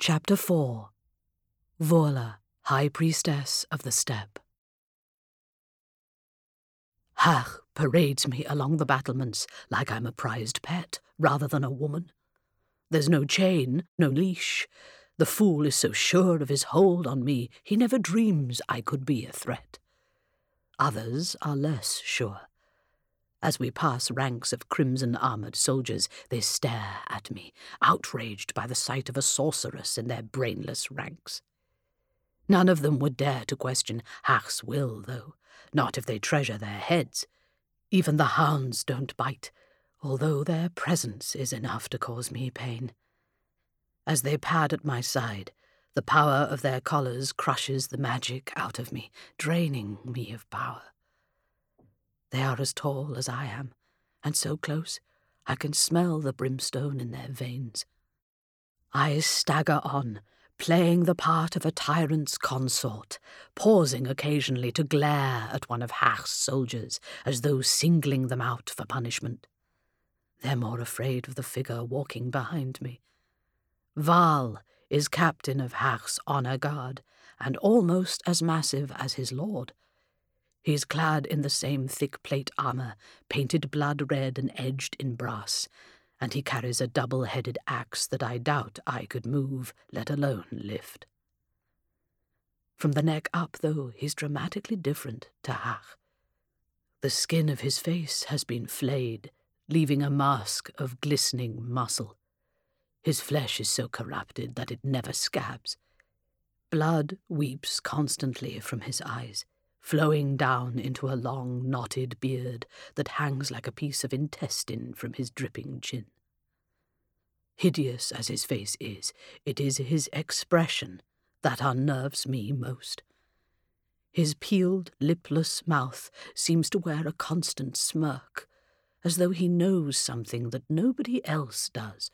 Chapter 4. Vorla, High Priestess of the Steppe. Hach parades me along the battlements like I'm a prized pet rather than a woman. There's no chain, no leash. The fool is so sure of his hold on me, he never dreams I could be a threat. Others are less sure. As we pass ranks of crimson-armoured soldiers, they stare at me, outraged by the sight of a sorceress in their brainless ranks. None of them would dare to question Hach's will, though, not if they treasure their heads. Even the hounds don't bite, although their presence is enough to cause me pain. As they pad at my side, the power of their collars crushes the magic out of me, draining me of power. They are as tall as I am, and so close I can smell the brimstone in their veins. I stagger on, playing the part of a tyrant's consort, pausing occasionally to glare at one of Hach's soldiers as though singling them out for punishment. They're more afraid of the figure walking behind me. Val is captain of Hach's honor guard, and almost as massive as his lord. He's clad in the same thick plate armor, painted blood red and edged in brass, and he carries a double-headed axe that I doubt I could move, let alone lift. From the neck up, though, he's dramatically different to Hach. The skin of his face has been flayed, leaving a mask of glistening muscle. His flesh is so corrupted that it never scabs. Blood weeps constantly from his eyes, flowing down into a long, knotted beard that hangs like a piece of intestine from his dripping chin. Hideous as his face is, it is his expression that unnerves me most. His peeled, lipless mouth seems to wear a constant smirk, as though he knows something that nobody else does.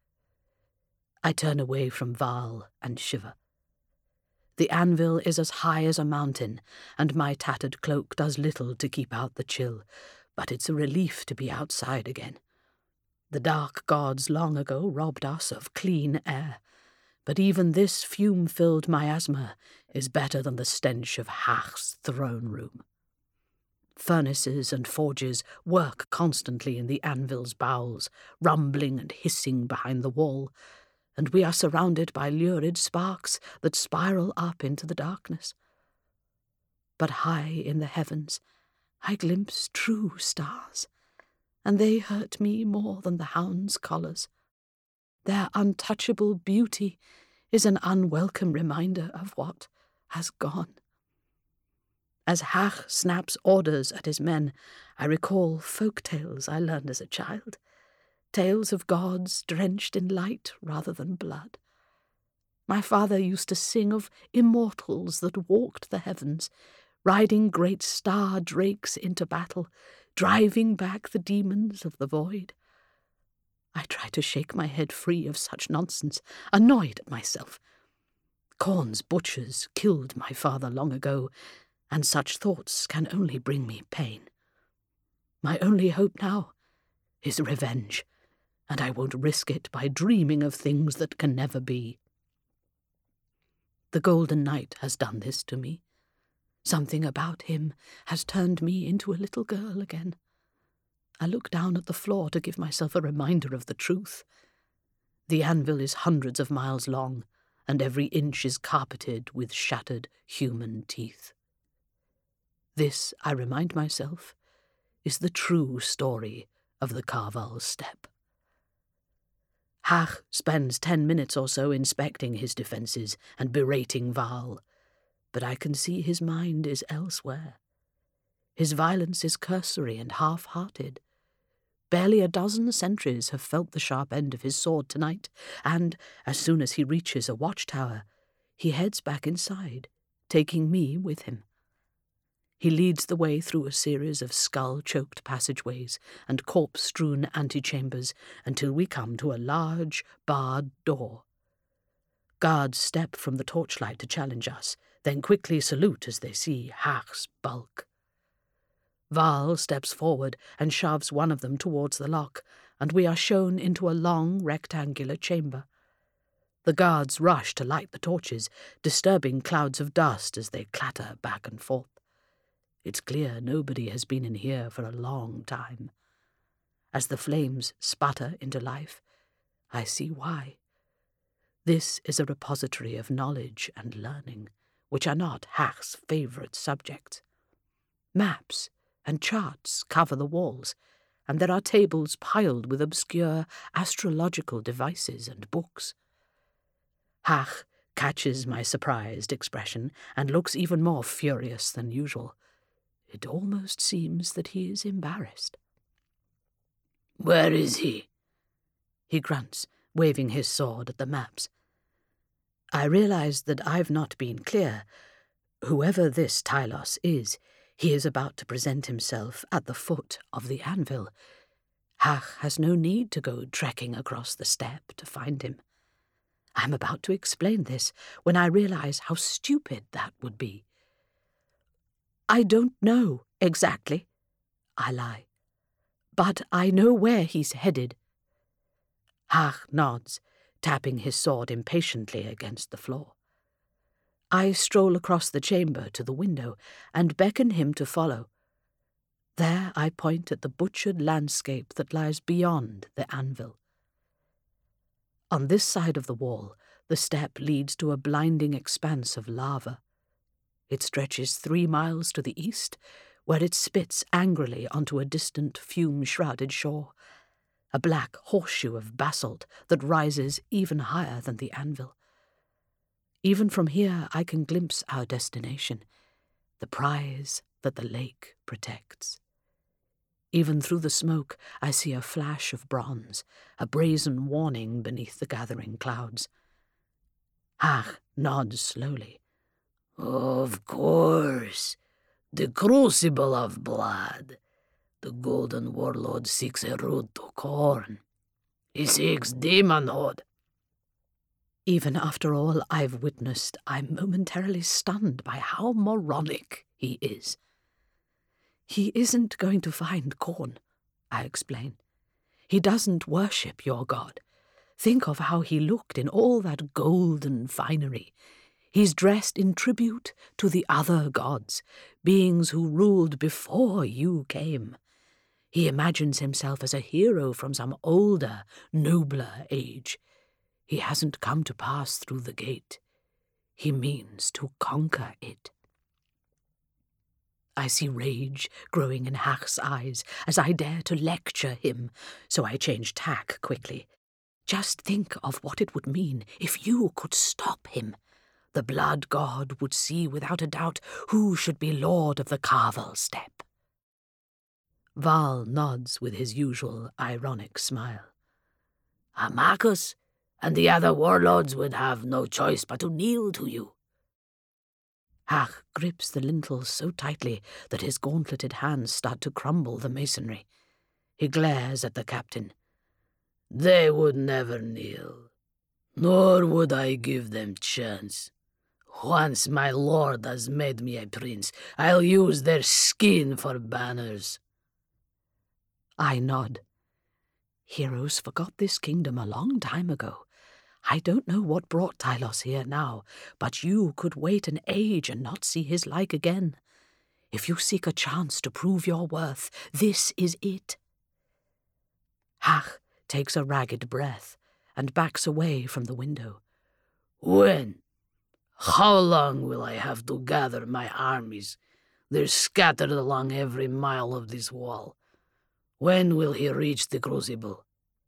I turn away from Val and shiver. The anvil is as high as a mountain, and my tattered cloak does little to keep out the chill, but it's a relief to be outside again. The dark gods long ago robbed us of clean air, but even this fume-filled miasma is better than the stench of Hach's throne room. Furnaces and forges work constantly in the anvil's bowels, rumbling and hissing behind the wall, and we are surrounded by lurid sparks that spiral up into the darkness. But high in the heavens, I glimpse true stars, and they hurt me more than the hound's collars. Their untouchable beauty is an unwelcome reminder of what has gone. As Hach snaps orders at his men, I recall folk tales I learned as a child. Tales of gods drenched in light rather than blood. My father used to sing of immortals that walked the heavens, riding great star drakes into battle, driving back the demons of the void. I try to shake my head free of such nonsense, annoyed at myself. Korn's butchers killed my father long ago, and such thoughts can only bring me pain. My only hope now is revenge, and I won't risk it by dreaming of things that can never be. The Golden Knight has done this to me. Something about him has turned me into a little girl again. I look down at the floor to give myself a reminder of the truth. The anvil is hundreds of miles long, and every inch is carpeted with shattered human teeth. This, I remind myself, is the true story of the Kharval steppe. Hach spends 10 minutes or so inspecting his defences and berating Val, but I can see his mind is elsewhere. His violence is cursory and half-hearted. Barely a dozen sentries have felt the sharp end of his sword tonight, and as soon as he reaches a watchtower, he heads back inside, taking me with him. He leads the way through a series of skull-choked passageways and corpse-strewn antechambers until we come to a large, barred door. Guards step from the torchlight to challenge us, then quickly salute as they see Hach's bulk. Val steps forward and shoves one of them towards the lock, and we are shown into a long rectangular chamber. The guards rush to light the torches, disturbing clouds of dust as they clatter back and forth. It's clear nobody has been in here for a long time. As the flames sputter into life, I see why. This is a repository of knowledge and learning, which are not Hach's favourite subjects. Maps and charts cover the walls, and there are tables piled with obscure astrological devices and books. Hach catches my surprised expression and looks even more furious than usual. It almost seems that he is embarrassed. "Where is he?" He grunts, waving his sword at the maps. I realize that I've not been clear. Whoever this Tylos is, he is about to present himself at the foot of the anvil. Hach has no need to go trekking across the steppe to find him. I'm about to explain this when I realize how stupid that would be. I don't know exactly, I lie, but I know where he's headed. Hach nods, tapping his sword impatiently against the floor. I stroll across the chamber to the window and beckon him to follow. There I point at the butchered landscape that lies beyond the anvil. On this side of the wall, the steppe leads to a blinding expanse of lava. It stretches 3 miles to the east, where it spits angrily onto a distant fume-shrouded shore, a black horseshoe of basalt that rises even higher than the anvil. Even from here I can glimpse our destination, the prize that the lake protects. Even through the smoke, I see a flash of bronze, a brazen warning beneath the gathering clouds. Hach nods slowly. "Of course. The crucible of blood. The golden warlord seeks a root to corn. He seeks demonhood." Even after all I've witnessed, I'm momentarily stunned by how moronic he is. He isn't going to find corn, I explain. He doesn't worship your god. Think of how he looked in all that golden finery. He's dressed in tribute to the other gods, beings who ruled before you came. He imagines himself as a hero from some older, nobler age. He hasn't come to pass through the gate. He means to conquer it. I see rage growing in Hach's eyes as I dare to lecture him, so I change tack quickly. Just think of what it would mean if you could stop him. The blood god would see without a doubt who should be lord of the Carvel steppe. Val nods with his usual ironic smile. "Amachus and the other warlords would have no choice but to kneel to you." Hach grips the lintel so tightly that his gauntleted hands start to crumble the masonry. He glares at the captain. "They would never kneel, nor would I give them chance. Once my lord has made me a prince, I'll use their skin for banners." I nod. Heroes forgot this kingdom a long time ago. I don't know what brought Tylos here now, but you could wait an age and not see his like again. If you seek a chance to prove your worth, this is it. Hach takes a ragged breath and backs away from the window. "When? How long will I have to gather my armies? They're scattered along every mile of this wall. When will he reach the crucible?"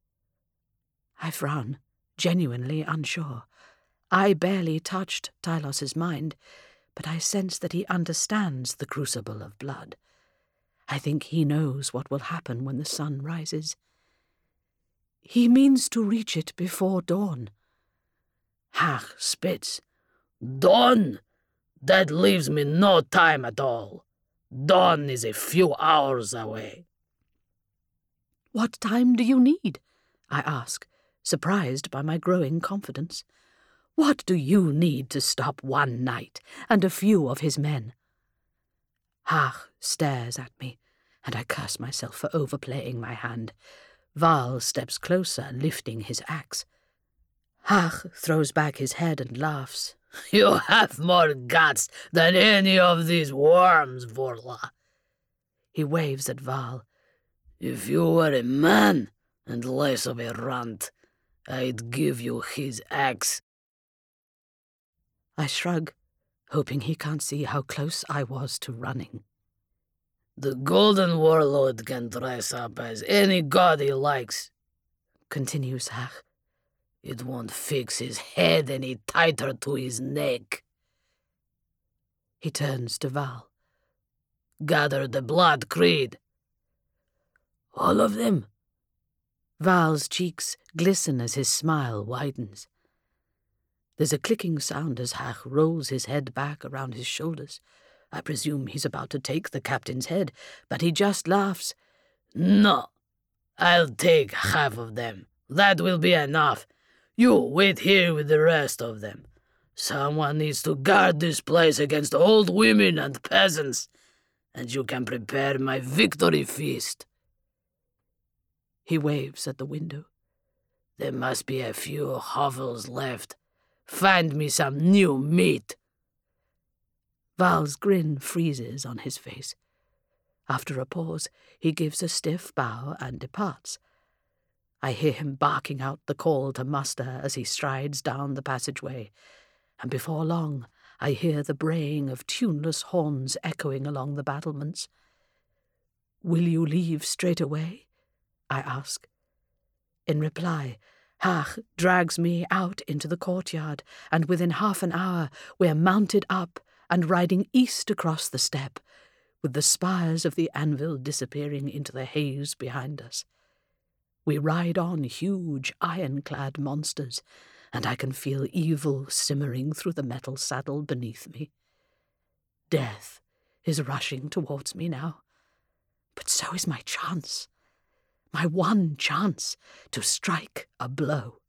I frown, genuinely unsure. I barely touched Tylos's mind, but I sense that he understands the crucible of blood. I think he knows what will happen when the sun rises. He means to reach it before dawn. Hach spits. "Dawn? That leaves me no time at all. Dawn is a few hours away." What time do you need? I ask, surprised by my growing confidence. What do you need to stop one knight and a few of his men? Hach stares at me, and I curse myself for overplaying my hand. Val steps closer, lifting his axe. Hach throws back his head and laughs. You have more guts than any of these worms, Vorla. He waves at Val. If you were a man and less of a runt, I'd give you his axe. I shrug, hoping he can't see how close I was to running. The Golden Warlord can dress up as any god he likes, continues Hach. It won't fix his head any tighter to his neck. He turns to Val. Gather the blood, Creed. All of them? Val's cheeks glisten as his smile widens. There's a clicking sound as Hach rolls his head back around his shoulders. I presume he's about to take the captain's head, but he just laughs. No, I'll take half of them. That will be enough. You wait here with the rest of them. Someone needs to guard this place against old women and peasants, and you can prepare my victory feast. He waves at the window. There must be a few hovels left. Find me some new meat. Val's grin freezes on his face. After a pause, he gives a stiff bow and departs. I hear him barking out the call to muster as he strides down the passageway, and before long I hear the braying of tuneless horns echoing along the battlements. "Will you leave straight away?" I ask. In reply, Hach drags me out into the courtyard, and within half an hour we're mounted up and riding east across the steppe, with the spires of the anvil disappearing into the haze behind us. We ride on huge ironclad monsters, and I can feel evil simmering through the metal saddle beneath me. Death is rushing towards me now, but so is my chance, my one chance to strike a blow.